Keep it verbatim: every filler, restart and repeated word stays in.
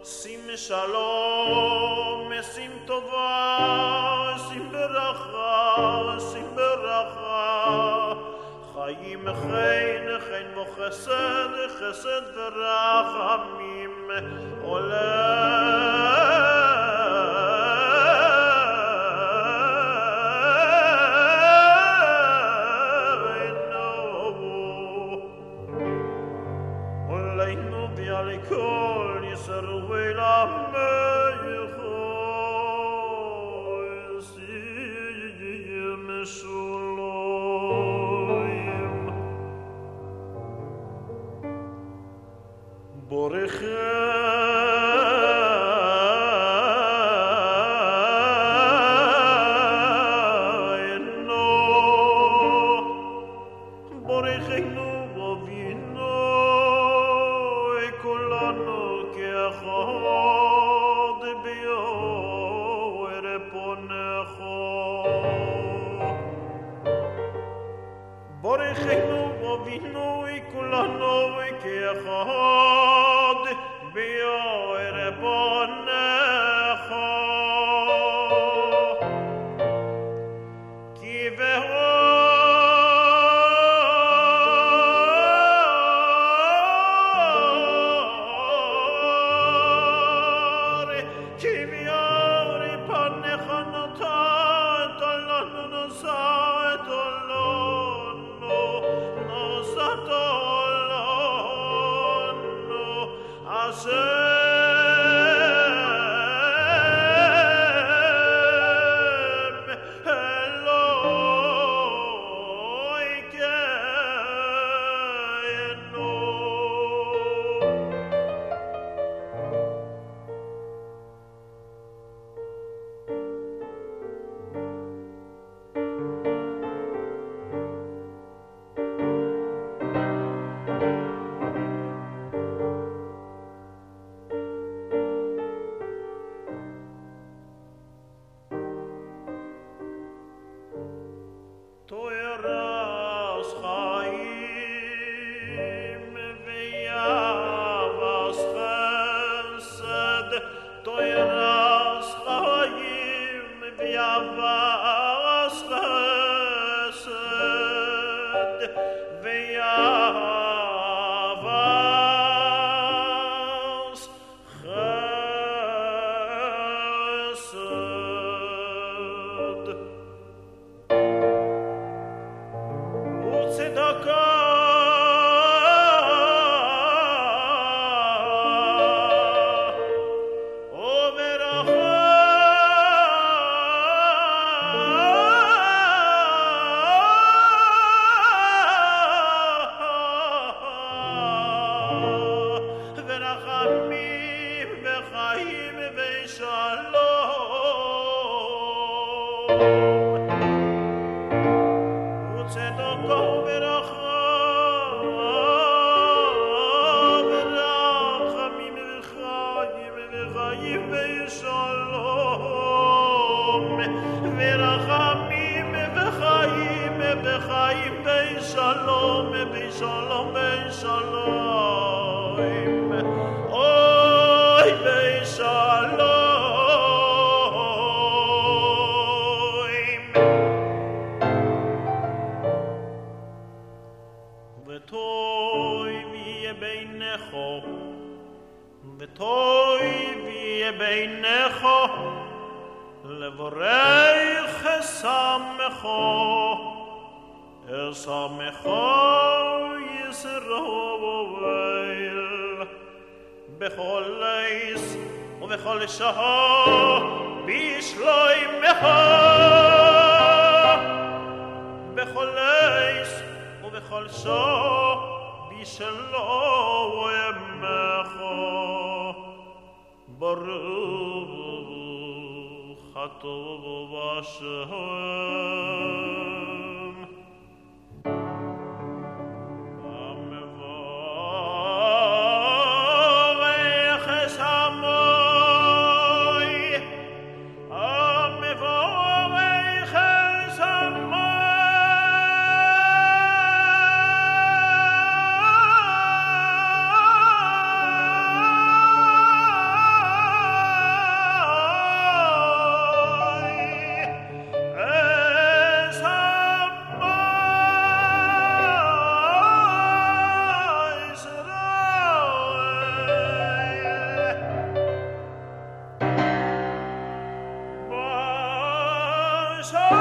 שים שלום, שים טובה, שים ברכה, שים ברכה. חיים חן, חן וחסד, חסד ורחמים עולנו. עולנו ועל כל ישראל עמך שים שלום. בורכנו, בורכנו אבינו, כולנו כאחד ביאור פונך. בורכנו אבינו, כולנו כאחד ביאור פונך. כי באור, כי באור פונך נתת לנו, נשאת לנו, נשאת לנו, השם אלוהינו. תוירס חיים ויבס חסד, תוירס חיים ויבס חסד, ויבס חסד. וצדקה וברכה ורחמים וחיים ושלום. וצדקה וברכה ורחמים וחיים וחיים ושלום. ורחמים וחיים וחיים ושלום, ושלום ושלום. אוי ושלום. וטוב יהיה בינך, וטוב יהיה בינך, לברך אשמח, אשמח ישראל. בכל עץ ובכל שעה בשלומך, בכל עץ ובכל שעה בשלומך. ברוך הטוב והשם המברך אשמוי, המברך אשמוי. so